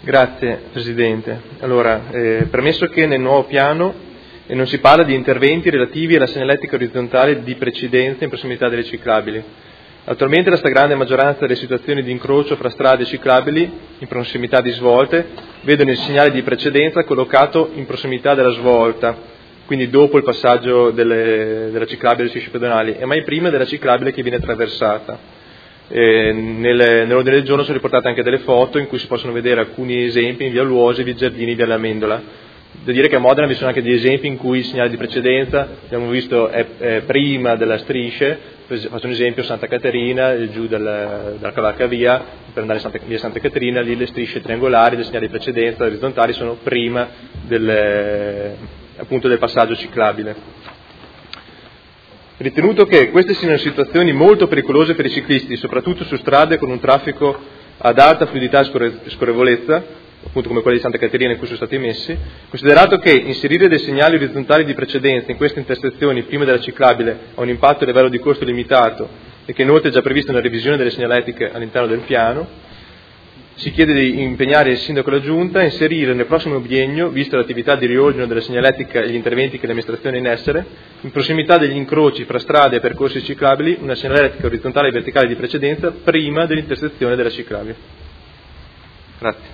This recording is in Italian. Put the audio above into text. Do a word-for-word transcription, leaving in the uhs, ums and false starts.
Grazie Presidente. Allora, eh, premesso che nel nuovo piano eh, non si parla di interventi relativi alla segnaletica orizzontale di precedenza in prossimità delle ciclabili. Attualmente la stragrande maggioranza delle situazioni di incrocio fra strade ciclabili in prossimità di svolte vedono il segnale di precedenza collocato in prossimità della svolta, quindi dopo il passaggio delle, della ciclabile sui pedonali e mai prima della ciclabile che viene attraversata. Eh, nelle, nell'ordine del giorno sono riportate anche delle foto in cui si possono vedere alcuni esempi in via Luosi, via Giardini, via L'Amendola. Devo dire che a Modena vi sono anche degli esempi in cui il segnale di precedenza, abbiamo visto, è, è prima della strisce. Faccio un esempio: Santa Caterina, giù dal, dalla cavalcavia, per andare a Santa, via Santa Caterina, lì le strisce triangolari del segnale di precedenza orizzontali sono prima del, appunto del passaggio ciclabile. Ritenuto che queste siano situazioni molto pericolose per i ciclisti, soprattutto su strade con un traffico ad alta fluidità e scorrevolezza, appunto come quelle di Santa Caterina in cui sono stati messi, considerato che inserire dei segnali orizzontali di precedenza in queste intersezioni prima della ciclabile ha un impatto a livello di costo limitato e che inoltre è già prevista una revisione delle segnaletiche all'interno del piano, si chiede di impegnare il Sindaco e la Giunta a inserire nel prossimo biennio, vista l'attività di riordino della segnaletica e gli interventi che l'amministrazione ha in essere, in prossimità degli incroci fra strade e percorsi ciclabili, una segnaletica orizzontale e verticale di precedenza prima dell'intersezione della ciclabile. Grazie.